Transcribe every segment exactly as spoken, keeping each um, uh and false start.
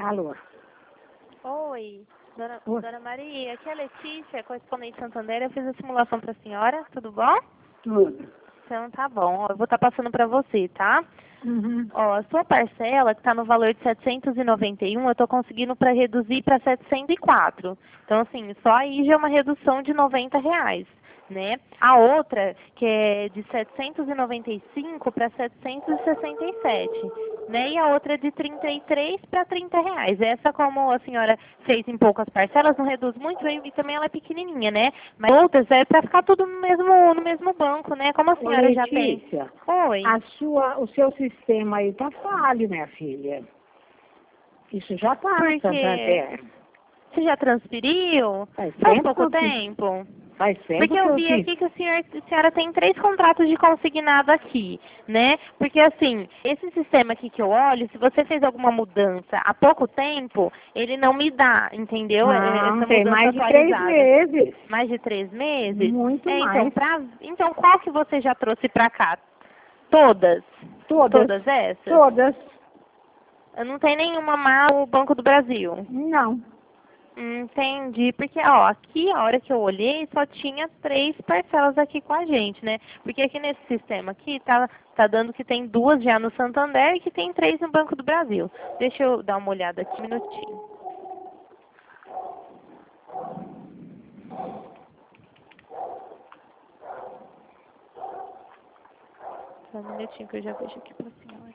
Alô? Oi, dona, Oi. dona Maria, aqui é a Letícia, correspondente Santander. Eu fiz a simulação para a senhora, tudo bom? Tudo. Então tá bom, ó, eu vou estar passando para você, tá? Uhum. Ó, a sua parcela, que está no valor de setecentos e noventa e um, eu estou conseguindo para reduzir para setecentos e quatro. Então, assim, só aí já é uma redução de noventa reais, né? A outra, que é de setecentos e noventa e cinco para setecentos e sessenta e sete, né? E a outra é de trinta e três para trinta reais. Essa, como a senhora fez em poucas parcelas, não reduz muito e também ela é pequenininha, né? Mas outras é para ficar tudo no mesmo, no mesmo banco, né? Como a Ô, senhora já tem. Letícia, Oi. a sua, o seu sistema aí tá falho, minha filha. Isso já tá no Porque Santander. você já transferiu? Faz Faz tempo pouco que eu fiz. tempo? Faz tempo Porque que eu eu vi fiz. aqui que a senhora, a senhora tem três contratos de consignado aqui, né? Porque assim, esse sistema aqui que eu olho, se você fez alguma mudança há pouco tempo, ele não me dá, entendeu? É- Não, Essa tem mudança mais de três atualizada. meses. Mais de três meses? Muito É, então, mais. pra, então qual que você já trouxe pra cá? Todas? Todas. Todas essas? Todas. Não tem nenhuma má no Banco do Brasil? Não. Entendi, porque ó, aqui a hora que eu olhei só tinha três parcelas aqui com a gente, né? Porque aqui nesse sistema aqui tá, tá dando que tem duas já no Santander e que tem três no Banco do Brasil. Deixa eu dar uma olhada aqui um minutinho. Só um minutinho que eu já vejo aqui pra senhora.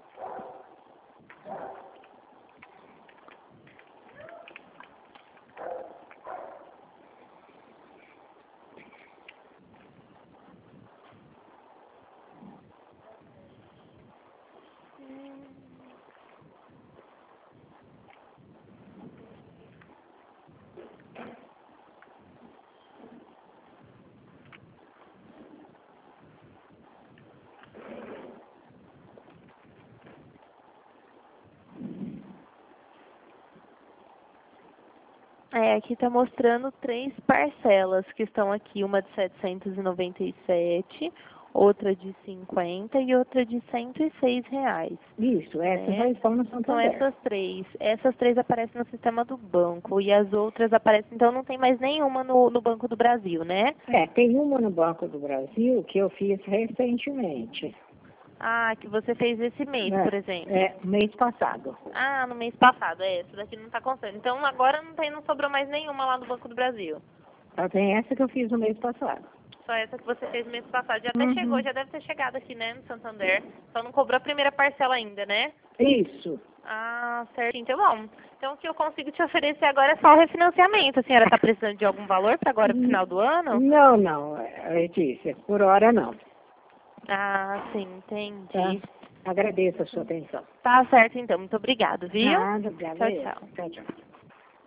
É, aqui está mostrando três parcelas que estão aqui, uma de setecentos e noventa e sete, outra de cinquenta e outra de cento e seis reais. Isso, essas Né? já estão no São Santander. essas três. Essas três aparecem no sistema do banco e as outras aparecem, então não tem mais nenhuma no, no Banco do Brasil, né? É, tem uma no Banco do Brasil que eu fiz recentemente. Ah, que você fez esse mês, É, por exemplo. é, mês passado. Ah, no mês passado, é, essa daqui não está contando. Então agora não tem, não sobrou mais nenhuma lá no Banco do Brasil. Só tem essa que eu fiz no mês passado. Só essa que você fez no mês passado. Já até Uhum. chegou, já deve ter chegado aqui, né, no Santander. Só não cobrou a primeira parcela ainda, né? Isso. Ah, certo. Então, bom. Então, o que eu consigo te oferecer agora é só o refinanciamento. A senhora está precisando de algum valor para agora, pro final do ano? Não, não, Letícia, por hora não. Ah, sim, Tá? entendi. Agradeço a sua atenção. Tá certo, então. Muito obrigado, viu? Nada, obrigada. Tchau, eu. tchau. Tchau, tchau.